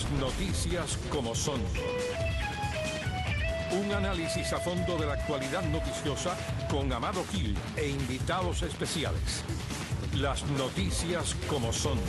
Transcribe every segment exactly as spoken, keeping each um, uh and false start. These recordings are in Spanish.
Las noticias como son. Un análisis a fondo de la actualidad noticiosa con Amado Gil e invitados especiales. Las noticias como son.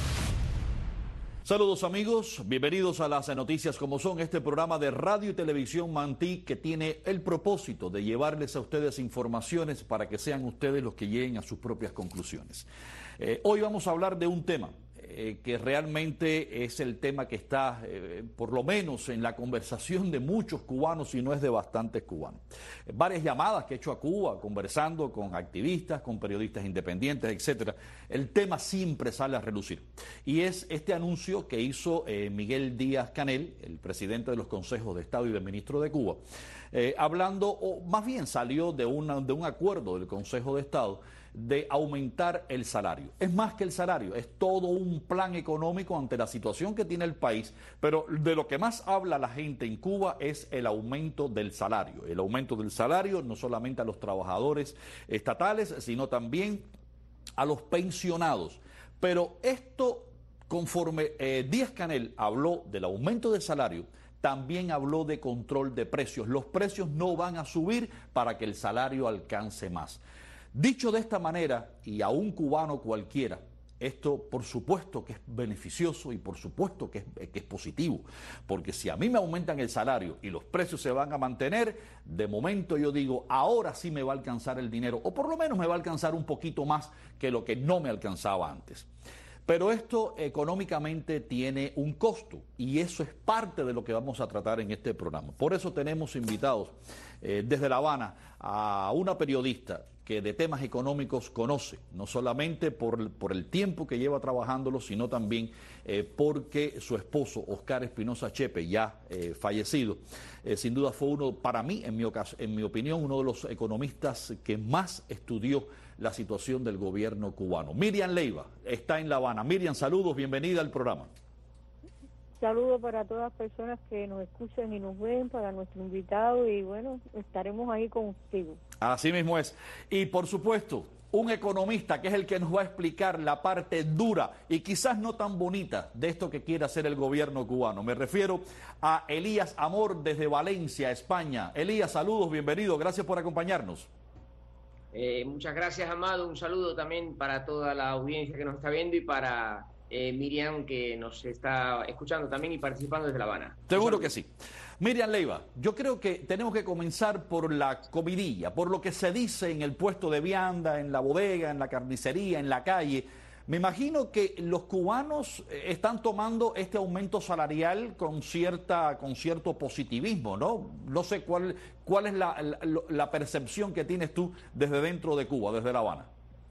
Saludos amigos, bienvenidos a las noticias como son, este programa de radio y televisión Mantí que tiene el propósito de llevarles a ustedes informaciones para que sean ustedes los que lleguen a sus propias conclusiones. Eh, hoy vamos a hablar de un tema eh, que realmente es el tema que está eh, por lo menos en la conversación de muchos cubanos y no es de bastantes cubanos. Eh, varias llamadas que he hecho a Cuba conversando con activistas, con periodistas independientes, etcétera. El tema siempre sale a relucir y es este anuncio que hizo eh, Miguel Díaz-Canel, el presidente de los consejos de Estado y del ministro de Cuba, eh, hablando, o más bien salió de, una, de un acuerdo del Consejo de Estado de aumentar el salario. Es más que el salario, es todo un plan económico ante la situación que tiene el país, pero de lo que más habla la gente en Cuba es el aumento del salario. El aumento del salario no solamente a los trabajadores estatales, sino también a los pensionados. Pero esto, conforme eh, Díaz-Canel habló del aumento del salario, también habló de control de precios. Los precios no van a subir para que el salario alcance más. Dicho de esta manera, y a un cubano cualquiera, esto por supuesto que es beneficioso y por supuesto que es, que es positivo, porque si a mí me aumentan el salario y los precios se van a mantener, de momento yo digo, ahora sí me va a alcanzar el dinero, o por lo menos me va a alcanzar un poquito más que lo que no me alcanzaba antes. Pero esto económicamente tiene un costo y eso es parte de lo que vamos a tratar en este programa. Por eso tenemos invitados eh, desde La Habana a una periodista que de temas económicos conoce, no solamente por, por el tiempo que lleva trabajándolo, sino también eh, porque su esposo, Oscar Espinosa Chepe, ya eh, fallecido, eh, sin duda fue uno, para mí, en mi, en mi opinión, uno de los economistas que más estudió la situación del gobierno cubano. Miriam Leiva está en La Habana. Miriam, saludos, bienvenida al programa. Saludos para todas las personas que nos escuchan y nos ven, para nuestro invitado y bueno, estaremos ahí contigo. Así mismo es. Y por supuesto, un economista que es el que nos va a explicar la parte dura y quizás no tan bonita de esto que quiere hacer el gobierno cubano. Me refiero a Elías Amor desde Valencia, España. Elías, saludos, bienvenido, gracias por acompañarnos. Eh, muchas gracias, Amado. Un saludo también para toda la audiencia que nos está viendo y para eh, Miriam, que nos está escuchando también y participando desde La Habana. Seguro que sí. Miriam Leiva, yo creo que tenemos que comenzar por la comidilla, por lo que se dice en el puesto de vianda, en la bodega, en la carnicería, en la calle. Me imagino que los cubanos están tomando este aumento salarial con cierta, con cierto positivismo, ¿no? No sé cuál, cuál es la, la, la percepción que tienes tú desde dentro de Cuba, desde La Habana.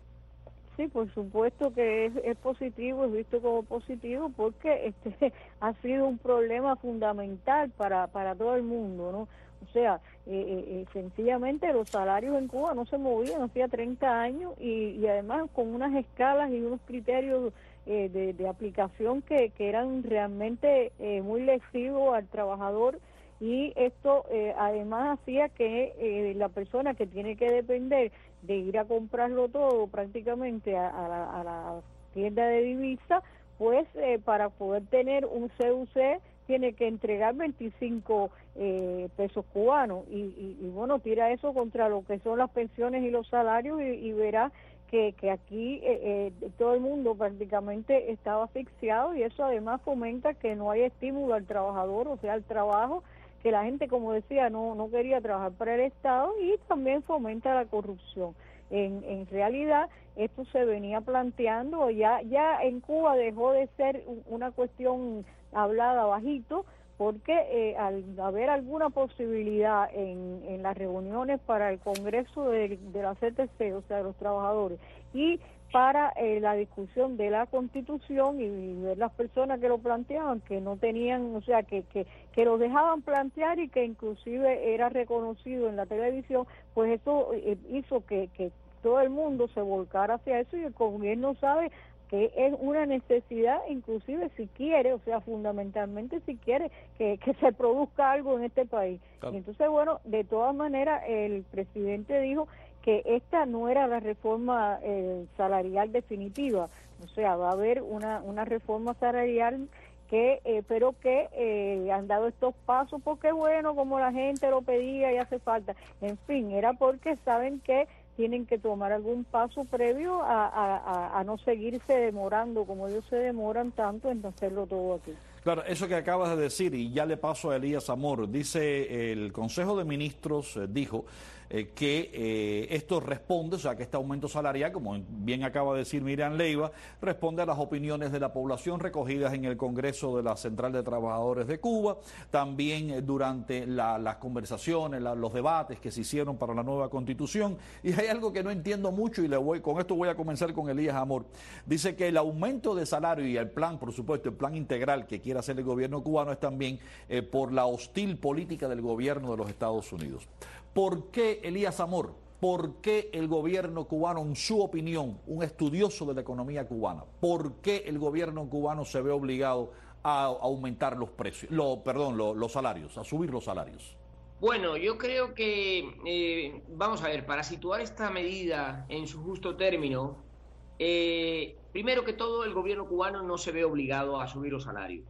Sí, por supuesto que es, es positivo, es visto como positivo porque este ha sido un problema fundamental para, para todo el mundo, ¿no? O sea, eh, eh, sencillamente los salarios en Cuba no se movían hacía treinta años y, y además con unas escalas y unos criterios eh, de, de aplicación que, que eran realmente eh, muy lesivos al trabajador y esto eh, además hacía que eh, la persona que tiene que depender de ir a comprarlo todo prácticamente a, a, la, a la tienda de divisas, pues eh, para poder tener un C U C tiene que entregar veinticinco eh, pesos cubanos y, y, y bueno, tira eso contra lo que son las pensiones y los salarios y, y verá que, que aquí eh, eh, todo el mundo prácticamente estaba asfixiado y eso además fomenta que no hay estímulo al trabajador, o sea, al trabajo, que la gente, como decía, no, no quería trabajar para el Estado y también fomenta la corrupción. En, en realidad, esto se venía planteando, ya, ya en Cuba dejó de ser una cuestión hablada bajito, porque eh, al haber alguna posibilidad en, en las reuniones para el Congreso de, de la C T C, o sea, de los trabajadores, y para eh, la discusión de la Constitución y, y ver las personas que lo planteaban, que no tenían, o sea, que, que, que lo dejaban plantear y que inclusive era reconocido en la televisión, pues eso eh, hizo que, que todo el mundo se volcara hacia eso y el gobierno sabe que es una necesidad, inclusive si quiere, o sea, fundamentalmente si quiere que, que se produzca algo en este país. Claro. Y entonces, bueno, de todas maneras, el presidente dijo que esta no era la reforma eh, salarial definitiva, o sea, va a haber una, una reforma salarial que eh, pero que eh, han dado estos pasos porque bueno, como la gente lo pedía y hace falta, en fin, era porque saben que tienen que tomar algún paso previo a, a, a no seguirse demorando como ellos se demoran tanto en hacerlo todo aquí. Claro, eso que acabas de decir, y ya le paso a Elías Amor, dice el Consejo de Ministros, eh, dijo eh, que eh, esto responde, o sea, que este aumento salarial, como bien acaba de decir Miriam Leiva, responde a las opiniones de la población recogidas en el Congreso de la Central de Trabajadores de Cuba, también eh, durante la, las conversaciones, la, los debates que se hicieron para la nueva Constitución. Y hay algo que no entiendo mucho y le voy, con esto voy a comenzar con Elías Amor. Dice que el aumento de salario y el plan, por supuesto, el plan integral que quiere hacer el gobierno cubano es también eh, por la hostil política del gobierno de los Estados Unidos. ¿Por qué, Elías Amor, por qué el gobierno cubano, en su opinión, un estudioso de la economía cubana, por qué el gobierno cubano se ve obligado a aumentar los precios, lo, perdón, lo, los salarios, a subir los salarios? Bueno, yo creo que, eh, vamos a ver, para situar esta medida en su justo término, eh, primero que todo, el gobierno cubano no se ve obligado a subir los salarios.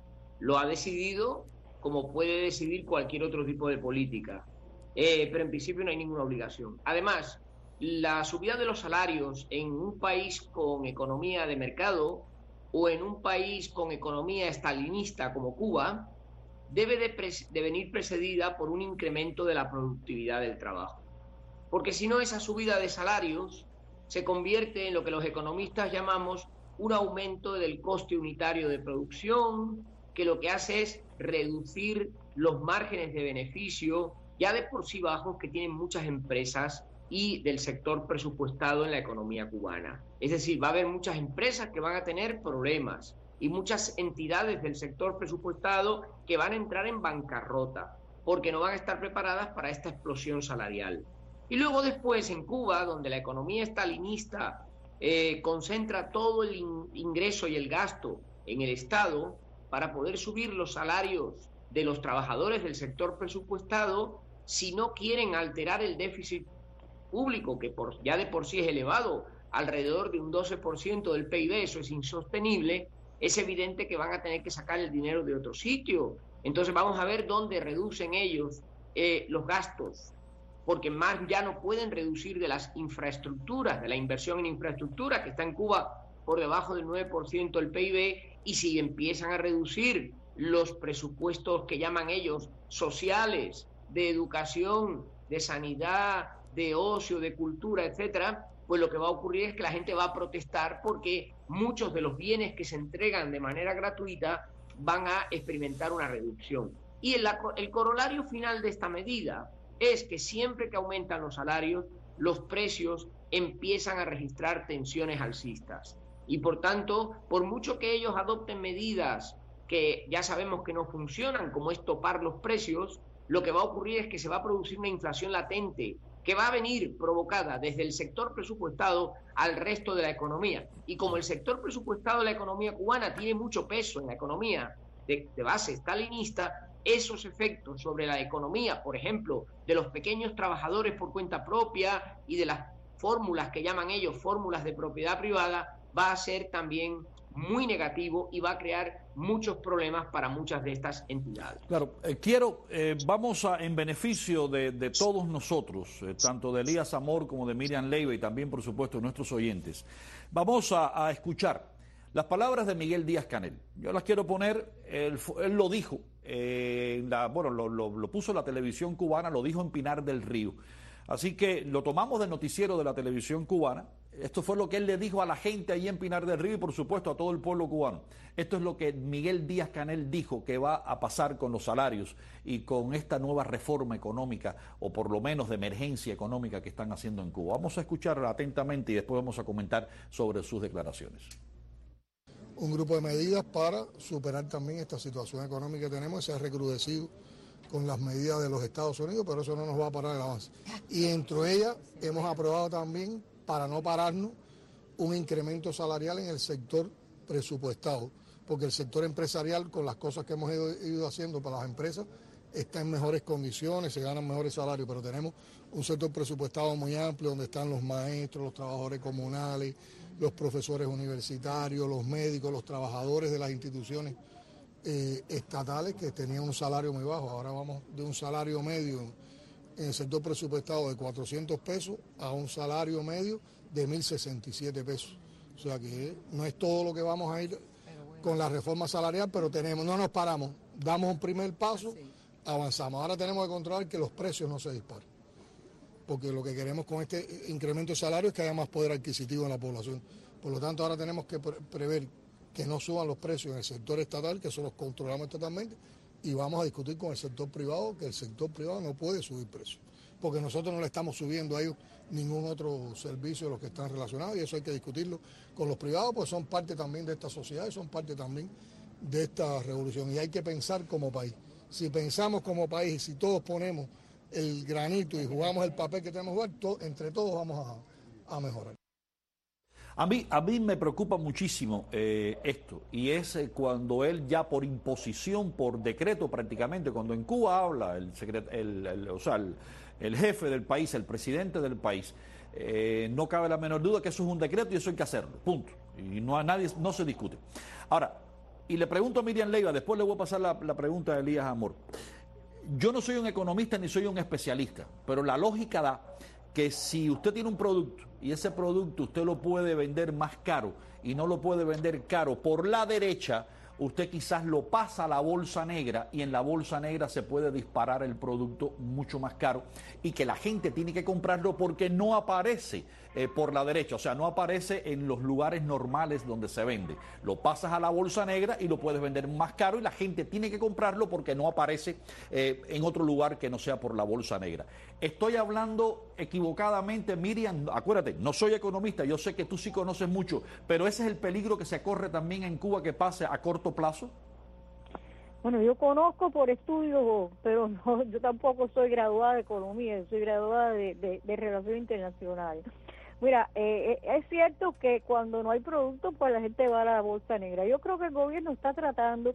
Lo ha decidido como puede decidir cualquier otro tipo de política, eh, pero en principio no hay ninguna obligación. Además, la subida de los salarios en un país con economía de mercado o en un país con economía estalinista como Cuba debe de, de venir precedida por un incremento de la productividad del trabajo. Porque si no, esa subida de salarios se convierte en lo que los economistas llamamos un aumento del coste unitario de producción, que lo que hace es reducir los márgenes de beneficio ya de por sí bajos que tienen muchas empresas y del sector presupuestado en la economía cubana. Es decir, va a haber muchas empresas que van a tener problemas y muchas entidades del sector presupuestado que van a entrar en bancarrota porque no van a estar preparadas para esta explosión salarial. Y luego después en Cuba, donde la economía estalinista eh, concentra todo el in ingreso y el gasto en el Estado, para poder subir los salarios de los trabajadores del sector presupuestado, si no quieren alterar el déficit público, que por, ya de por sí es elevado, alrededor de un doce por ciento del P I B, eso es insostenible, es evidente que van a tener que sacar el dinero de otro sitio. Entonces vamos a ver dónde reducen ellos eh, los gastos, porque más ya no pueden reducir de las infraestructuras, de la inversión en infraestructura, que está en Cuba por debajo del nueve por ciento del P I B, y si empiezan a reducir los presupuestos que llaman ellos sociales, de educación, de sanidad, de ocio, de cultura, etcétera, pues lo que va a ocurrir es que la gente va a protestar porque muchos de los bienes que se entregan de manera gratuita van a experimentar una reducción. Y el, el corolario final de esta medida es que siempre que aumentan los salarios, los precios empiezan a registrar tensiones alcistas. Y por tanto, por mucho que ellos adopten medidas que ya sabemos que no funcionan, como es topar los precios, lo que va a ocurrir es que se va a producir una inflación latente que va a venir provocada desde el sector presupuestado al resto de la economía. Y como el sector presupuestado de la economía cubana tiene mucho peso en la economía de, de base stalinista, esos efectos sobre la economía, por ejemplo, de los pequeños trabajadores por cuenta propia y de las fórmulas que llaman ellos fórmulas de propiedad privada, va a ser también muy negativo y va a crear muchos problemas para muchas de estas entidades. Claro, eh, quiero, eh, vamos a, en beneficio de, de todos nosotros, eh, tanto de Elías Amor como de Miriam Leiva y también, por supuesto, de nuestros oyentes, vamos a, a escuchar las palabras de Miguel Díaz-Canel. Yo las quiero poner, él, él lo dijo, eh, la, bueno, lo, lo, lo puso en la televisión cubana, lo dijo en Pinar del Río. Así que lo tomamos del noticiero de la televisión cubana. Esto fue lo que él le dijo a la gente allí en Pinar del Río y por supuesto a todo el pueblo cubano. Esto es lo que Miguel Díaz-Canel dijo que va a pasar con los salarios y con esta nueva reforma económica o por lo menos de emergencia económica que están haciendo en Cuba. Vamos a escucharla atentamente y después vamos a comentar sobre sus declaraciones. Un grupo de medidas para superar también esta situación económica que tenemos, se ha recrudecido con las medidas de los Estados Unidos, pero eso no nos va a parar el avance. Y dentro de ellas hemos aprobado también, para no pararnos, un incremento salarial en el sector presupuestado, porque el sector empresarial, con las cosas que hemos ido, ido haciendo para las empresas, está en mejores condiciones, se ganan mejores salarios, pero tenemos un sector presupuestado muy amplio, donde están los maestros, los trabajadores comunales, los profesores universitarios, los médicos, los trabajadores de las instituciones eh, estatales que tenían un salario muy bajo. Ahora vamos de un salario medio en el sector presupuestado de cuatrocientos pesos a un salario medio de mil sesenta y siete pesos. O sea que no es todo lo que vamos a ir con la reforma salarial, pero tenemos, no nos paramos, damos un primer paso, avanzamos. Ahora tenemos que controlar que los precios no se disparen, porque lo que queremos con este incremento de salario es que haya más poder adquisitivo en la población. Por lo tanto, ahora tenemos que pre prever que no suban los precios en el sector estatal, que eso los controlamos totalmente, y vamos a discutir con el sector privado, que el sector privado no puede subir precios, porque nosotros no le estamos subiendo a ellos ningún otro servicio de los que están relacionados, y eso hay que discutirlo con los privados, pues son parte también de esta sociedad y son parte también de esta revolución, y hay que pensar como país. Si pensamos como país y si todos ponemos el granito y jugamos el papel que tenemos que jugar, to entre todos vamos a, a mejorar. A mí, a mí me preocupa muchísimo eh, esto, y es eh, cuando él ya por imposición, por decreto prácticamente, cuando en Cuba habla el, el, el, o sea, el, el jefe del país, el presidente del país, eh, no cabe la menor duda que eso es un decreto y eso hay que hacerlo, punto. Y no a nadie, no se discute. Ahora, y le pregunto a Miriam Leiva, después le voy a pasar la, la pregunta a Elías Amor. Yo no soy un economista ni soy un especialista, pero la lógica da que si usted tiene un producto y ese producto usted lo puede vender más caro y no lo puede vender caro por la derecha, usted quizás lo pasa a la bolsa negra y en la bolsa negra se puede disparar el producto mucho más caro y que la gente tiene que comprarlo porque no aparece eh, por la derecha, o sea, no aparece en los lugares normales donde se vende. Lo pasas a la bolsa negra y lo puedes vender más caro y la gente tiene que comprarlo porque no aparece eh, en otro lugar que no sea por la bolsa negra. Estoy hablando equivocadamente, Miriam, acuérdate, no soy economista, yo sé que tú sí conoces mucho, pero ese es el peligro que se corre también en Cuba que pase a corto plazo. Bueno, yo conozco por estudios, pero no, yo tampoco soy graduada de economía, yo soy graduada de, de, de relaciones internacionales. Mira, eh, es cierto que cuando no hay producto, pues la gente va a la bolsa negra. Yo creo que el gobierno está tratando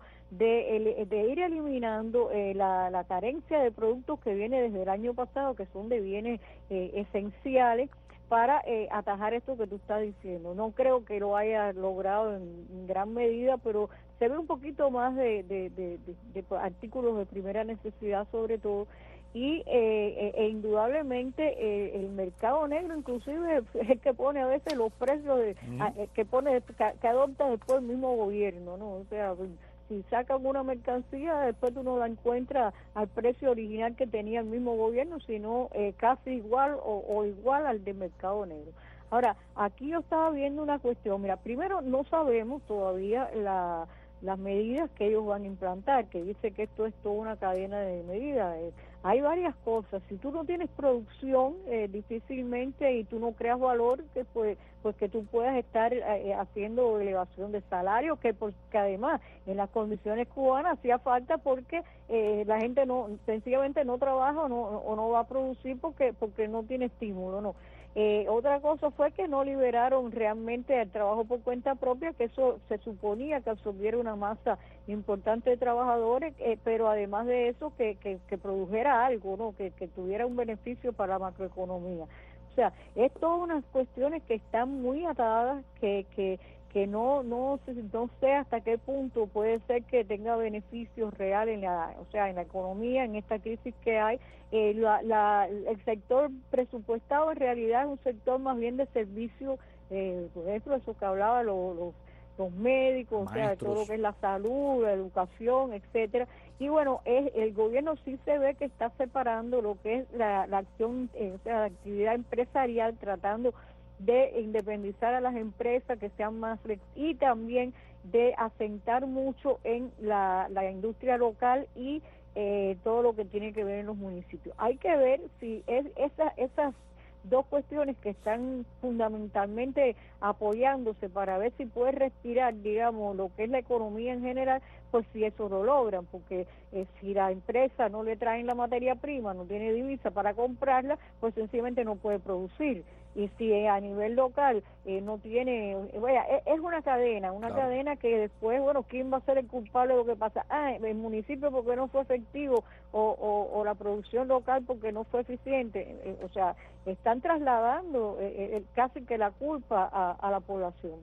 de, de ir eliminando eh, la, la carencia de productos que viene desde el año pasado, que son de bienes eh, esenciales, para eh, atajar esto que tú estás diciendo. No creo que lo haya logrado en, en gran medida, pero se ve un poquito más de, de, de, de, de artículos de primera necesidad sobre todo, y eh, e indudablemente eh, el mercado negro inclusive es el que pone a veces los precios de, mm. a, que pone que, que adopta después el mismo gobierno, ¿no? O sea, si sacan una mercancía, después tú no la encuentras al precio original que tenía el mismo gobierno, sino eh, casi igual o, o igual al del mercado negro. Ahora, aquí yo estaba viendo una cuestión. Mira, primero no sabemos todavía la, las medidas que ellos van a implantar, que dice que esto es toda una cadena de medidas. Eh, hay varias cosas. Si tú no tienes producción, eh, difícilmente, y tú no creas valor, que pues, pues que tú puedas estar eh, haciendo elevación de salario, que porque además en las condiciones cubanas hacía falta porque eh, la gente no sencillamente no trabaja o no, o no va a producir porque porque no tiene estímulo, no. Eh, otra cosa fue que no liberaron realmente el trabajo por cuenta propia, que eso se suponía que absorbiera una masa importante de trabajadores, eh, pero además de eso que, que, que produjera algo, ¿no? Que, que tuviera un beneficio para la macroeconomía. O sea, es todas unas cuestiones que están muy atadas, que, que, que no, no, no sé hasta qué punto puede ser que tenga beneficios reales en la, o sea, en la economía, en esta crisis que hay. Eh, la, la, el sector presupuestado en realidad es un sector más bien de servicio, eh, por ejemplo, eso que hablaba los, los, los médicos, Maestros. O sea, de todo lo que es la salud, la educación, etcétera. Y bueno, es, el gobierno sí se ve que está separando lo que es la, la acción, eh, o sea, la actividad empresarial, tratando de independizar a las empresas que sean más y también de asentar mucho en la, la industria local y eh, todo lo que tiene que ver en los municipios. Hay que ver si es esa, esas dos cuestiones que están fundamentalmente apoyándose para ver si puede respirar, digamos, lo que es la economía en general, pues si eso lo logran, porque eh, si la empresa no le traen la materia prima, no tiene divisa para comprarla, pues sencillamente no puede producir. Y si a nivel local eh, no tiene, vaya, es una cadena, una claro. cadena que después, bueno, ¿quién va a ser el culpable de lo que pasa? Ah, el municipio porque no fue efectivo o, o, o la producción local porque no fue eficiente. Eh, o sea, están trasladando eh, eh, casi que la culpa a, a la población.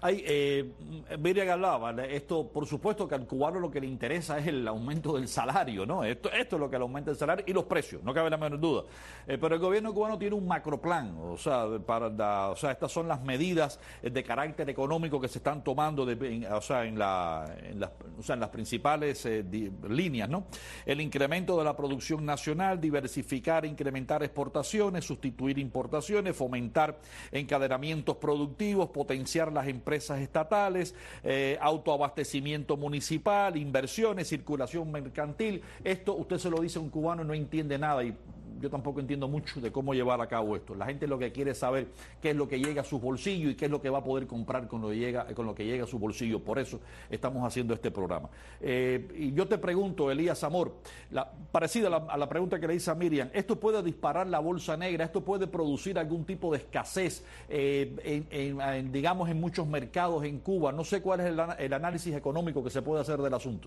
Hay, eh, Miriam hablaba, esto por supuesto que al cubano lo que le interesa es el aumento del salario, ¿no? Esto, esto es lo que le aumenta el salario y los precios, no cabe la menor duda. Eh, pero el gobierno cubano tiene un macroplan, o sea, para la, o sea, estas son las medidas de carácter económico que se están tomando, de, en, o sea, en, la, en, las, o sea, en las principales eh, di, líneas, ¿no? El incremento de la producción nacional, diversificar, incrementar exportaciones, sustituir importaciones, fomentar encadenamientos productivos, potenciar las empresas estatales, eh, autoabastecimiento municipal, inversiones, circulación mercantil. Esto usted se lo dice a un cubano y no entiende nada, y yo tampoco entiendo mucho de cómo llevar a cabo esto. La gente lo que quiere es saber qué es lo que llega a sus bolsillos y qué es lo que va a poder comprar con lo que llega, con lo que llega a su bolsillo. Por eso estamos haciendo este programa. Eh, y yo te pregunto, Elías Amor, la, parecida a la, a la pregunta que le hice a Miriam, ¿esto puede disparar la bolsa negra? ¿Esto puede producir algún tipo de escasez, eh, en, en, en, digamos, en muchos mercados en Cuba? No sé cuál es el, el análisis económico que se puede hacer del asunto.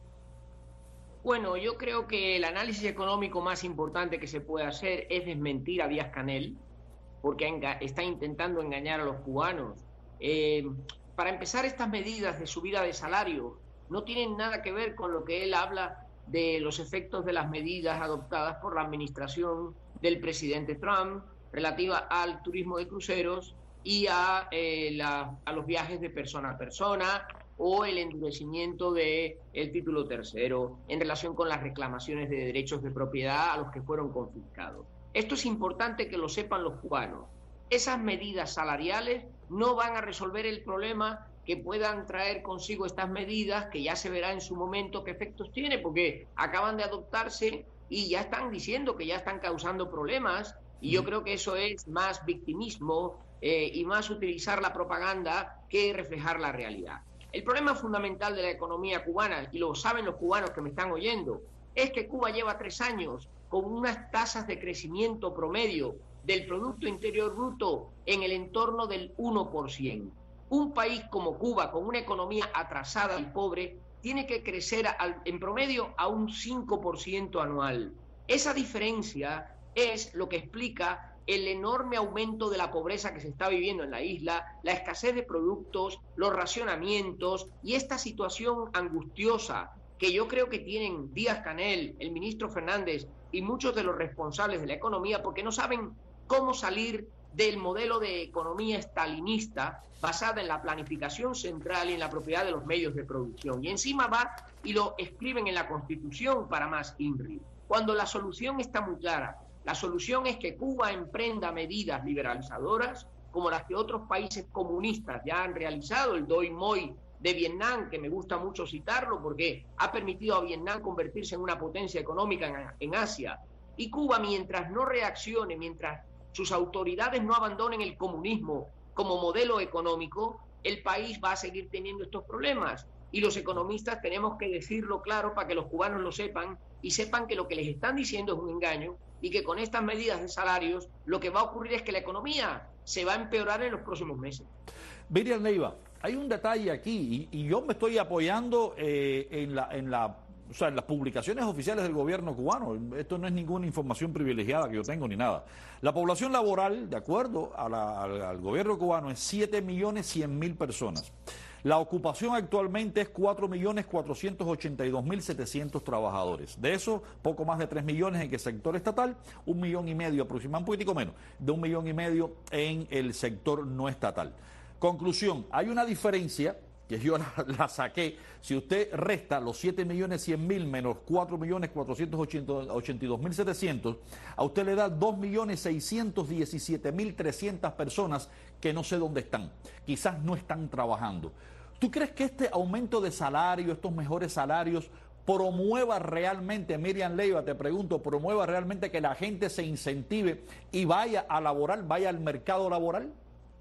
Bueno, yo creo que el análisis económico más importante que se puede hacer es desmentir a Díaz-Canel, porque está intentando engañar a los cubanos. Eh, para empezar, estas medidas de subida de salario no tienen nada que ver con lo que él habla de los efectos de las medidas adoptadas por la administración del presidente Trump relativa al turismo de cruceros y a, eh, la, a los viajes de persona a persona, o el endurecimiento del título tercero en relación con las reclamaciones de derechos de propiedad a los que fueron confiscados. Esto es importante que lo sepan los cubanos. Esas medidas salariales no van a resolver el problema que puedan traer consigo estas medidas, que ya se verá en su momento qué efectos tiene, porque acaban de adoptarse y ya están diciendo que ya están causando problemas, y yo creo que eso es más victimismo eh, y más utilizar la propaganda que reflejar la realidad. El problema fundamental de la economía cubana, y lo saben los cubanos que me están oyendo, es que Cuba lleva tres años con unas tasas de crecimiento promedio del Producto Interior Bruto en el entorno del uno por ciento. Un país como Cuba, con una economía atrasada y pobre, tiene que crecer al, en promedio a un cinco por ciento anual. Esa diferencia es lo que explica el enorme aumento de la pobreza que se está viviendo en la isla, la escasez de productos, los racionamientos y esta situación angustiosa que yo creo que tienen Díaz-Canel, el ministro Fernández y muchos de los responsables de la economía, porque no saben cómo salir del modelo de economía estalinista basada en la planificación central y en la propiedad de los medios de producción. Y encima va y lo escriben en la Constitución para más I N R I, cuando la solución está muy clara. La solución es que Cuba emprenda medidas liberalizadoras como las que otros países comunistas ya han realizado, el Doi Moi de Vietnam, que me gusta mucho citarlo porque ha permitido a Vietnam convertirse en una potencia económica en, en Asia. Y Cuba, mientras no reaccione, mientras sus autoridades no abandonen el comunismo como modelo económico, el país va a seguir teniendo estos problemas. Y los economistas tenemos que decirlo claro para que los cubanos lo sepan y sepan que lo que les están diciendo es un engaño y que con estas medidas de salarios lo que va a ocurrir es que la economía se va a empeorar en los próximos meses. Miriam Leiva, hay un detalle aquí y, y yo me estoy apoyando eh, en, la, en, la, o sea, en las publicaciones oficiales del gobierno cubano. Esto no es ninguna información privilegiada que yo tengo ni nada. La población laboral, de acuerdo a la, al, al gobierno cubano, es siete millones cien mil personas. La ocupación actualmente es cuatro millones cuatrocientos ochenta y dos mil setecientos trabajadores. De eso, poco más de tres millones en el sector estatal, un millón y medio aproximadamente, un poquitico menos, de un millón y medio en el sector no estatal. Conclusión, hay una diferencia, que yo la, la saqué, si usted resta los siete millones cien mil menos cuatro millones cuatrocientos ochenta y dos mil setecientos, a usted le da dos millones seiscientos diecisiete mil trescientas personas que no sé dónde están, quizás no están trabajando. ¿Tú crees que este aumento de salario, estos mejores salarios, promueva realmente, Miriam Leiva, te pregunto, promueva realmente que la gente se incentive y vaya a laborar, vaya al mercado laboral?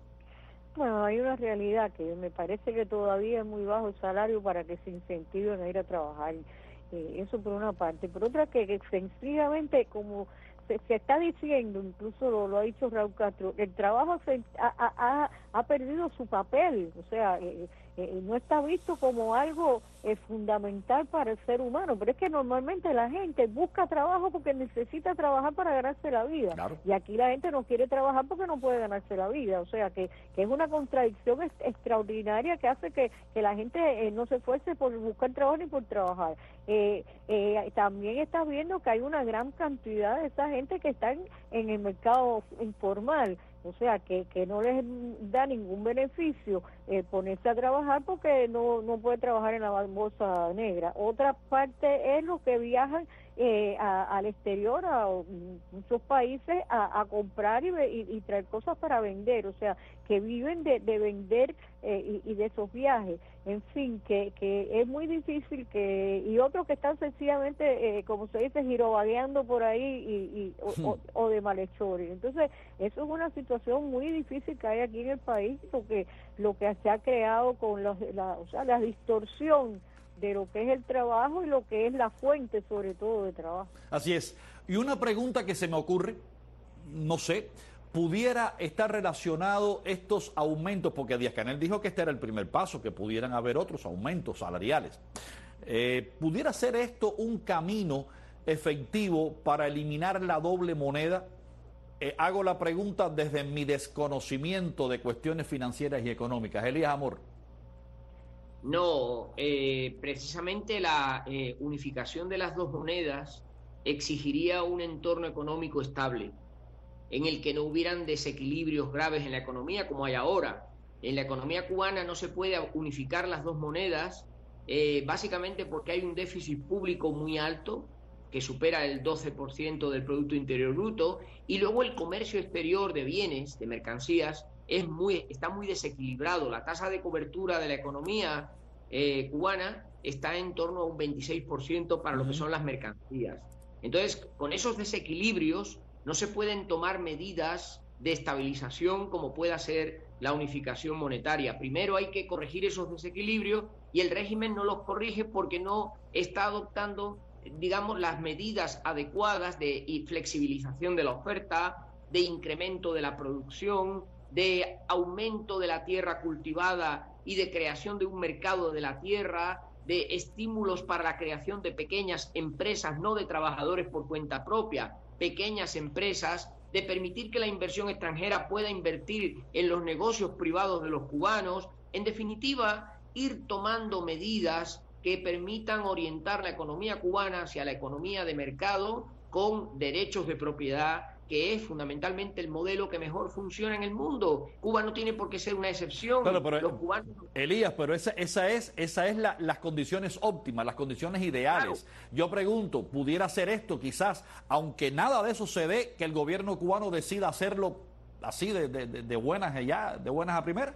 Bueno, hay una realidad que me parece que todavía es muy bajo el salario para que se incentiven a ir a trabajar. Eh, eso por una parte. Por otra, que, que sencillamente, como se, se está diciendo, incluso lo, lo ha dicho Raúl Castro, el trabajo se, ha, ha, ha perdido su papel. O sea, eh, eh, no está visto como algo eh, fundamental para el ser humano, pero es que normalmente la gente busca trabajo porque necesita trabajar para ganarse la vida, claro. Y aquí la gente no quiere trabajar porque no puede ganarse la vida, o sea que, que es una contradicción est extraordinaria que hace que, que la gente eh, no se esfuerce por buscar trabajo ni por trabajar. Eh, eh, también estás viendo que hay una gran cantidad de esa gente que están en el mercado informal, o sea, que, que no les da ningún beneficio eh, ponerse a trabajar porque no, no puede trabajar en la bolsa negra. Otra parte es los que viajan eh, a, al exterior, a muchos países, a, a comprar y, y, y traer cosas para vender, o sea, que viven de, de vender eh, y, y de esos viajes. En fin, que, que es muy difícil que... Y otros que están sencillamente, eh, como se dice, girovagueando por ahí y, y, o, o, o de malhechores. Entonces, eso es una situación muy difícil que hay aquí en el país, porque lo que se ha creado con los, la, o sea, la distorsión de lo que es el trabajo y lo que es la fuente, sobre todo, de trabajo. Así es. Y una pregunta que se me ocurre, no sé, ¿pudiera estar relacionado estos aumentos? Porque Díaz-Canel dijo que este era el primer paso, que pudieran haber otros aumentos salariales. Eh, ¿Pudiera ser esto un camino efectivo para eliminar la doble moneda? Eh, hago la pregunta desde mi desconocimiento de cuestiones financieras y económicas. Elías Amor. No, eh, precisamente la eh, unificación de las dos monedas exigiría un entorno económico estable, en el que no hubieran desequilibrios graves en la economía como hay ahora. En la economía cubana no se puede unificar las dos monedas, eh, básicamente porque hay un déficit público muy alto, que supera el doce por ciento del Producto Interior Bruto, y luego el comercio exterior de bienes, de mercancías, es muy, está muy desequilibrado. La tasa de cobertura de la economía eh, cubana está en torno a un veintiséis por ciento para lo que son las mercancías. Entonces, con esos desequilibrios no se pueden tomar medidas de estabilización como pueda ser la unificación monetaria. Primero hay que corregir esos desequilibrios y el régimen no los corrige porque no está adoptando, digamos, las medidas adecuadas de flexibilización de la oferta, de incremento de la producción, de aumento de la tierra cultivada y de creación de un mercado de la tierra, de estímulos para la creación de pequeñas empresas, no de trabajadores por cuenta propia, pequeñas empresas, de permitir que la inversión extranjera pueda invertir en los negocios privados de los cubanos. En definitiva, ir tomando medidas que permitan orientar la economía cubana hacia la economía de mercado con derechos de propiedad, que es fundamentalmente el modelo que mejor funciona en el mundo. Cuba no tiene por qué ser una excepción. Claro, pero, Los cubanos... Elías, pero esa, esa es, esa es la, las condiciones óptimas, las condiciones ideales. Claro. Yo pregunto, ¿pudiera ser esto quizás, aunque nada de eso se dé, que el gobierno cubano decida hacerlo así de, de, de buenas allá, de buenas a primeras?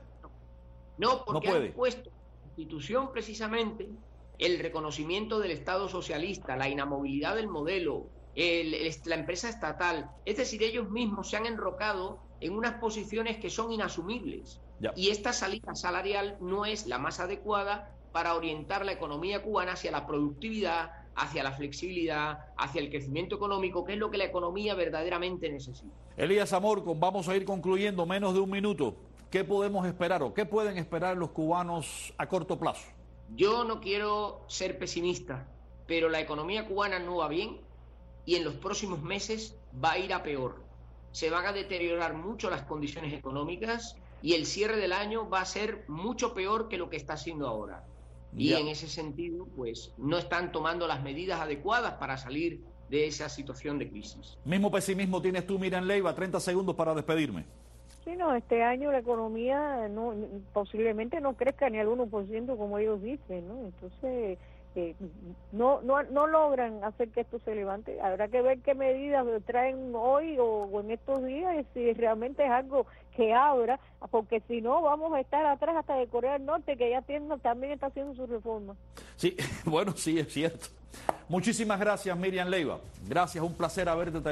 No, porque no puede. han puesto en la Constitución precisamente el reconocimiento del Estado socialista, la inamovilidad del modelo, El, el, la empresa estatal, es decir, ellos mismos se han enrocado en unas posiciones que son inasumibles. Ya. Y esta salida salarial no es la más adecuada para orientar la economía cubana hacia la productividad, hacia la flexibilidad, hacia el crecimiento económico, que es lo que la economía verdaderamente necesita. Elías Amor, vamos a ir concluyendo, menos de un minuto. ¿Qué podemos esperar o qué pueden esperar los cubanos a corto plazo? Yo no quiero ser pesimista, pero la economía cubana no va bien y en los próximos meses va a ir a peor. Se van a deteriorar mucho las condiciones económicas y el cierre del año va a ser mucho peor que lo que está haciendo ahora. Y yeah. en ese sentido, pues, no están tomando las medidas adecuadas para salir de esa situación de crisis. Mismo pesimismo tienes tú, Miriam Leiva. treinta segundos para despedirme. Sí, no, este año la economía no posiblemente no crezca ni al uno por ciento como ellos dicen, ¿no? Entonces... Eh, no, no no logran hacer que esto se levante. Habrá que ver qué medidas traen hoy o, o en estos días, y si realmente es algo que abra, porque si no vamos a estar atrás hasta de Corea del Norte, que ya tiene, también está haciendo su reforma. Sí, bueno, sí, es cierto. Muchísimas gracias, Miriam Leiva. Gracias, un placer haberte